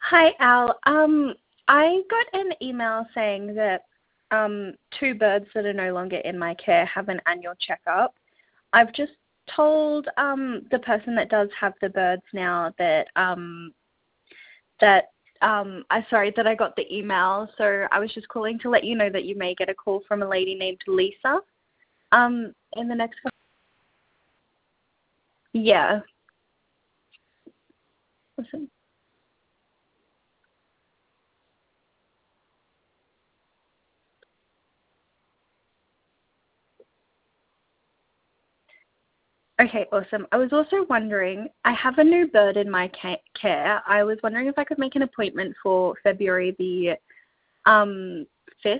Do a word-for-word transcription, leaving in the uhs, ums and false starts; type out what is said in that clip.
Hi, Al. Um, I got an email saying that um, two birds that are no longer in my care have an annual checkup. I've just told um, the person that does have the birds now that um, that um, I sorry that I got the email. So I was just calling to let you know that you may get a call from a lady named Lisa. Um, in the next. Yeah. Awesome. Okay, awesome. I was also wondering, I have a new bird in my ca- care. I was wondering if I could make an appointment for February the um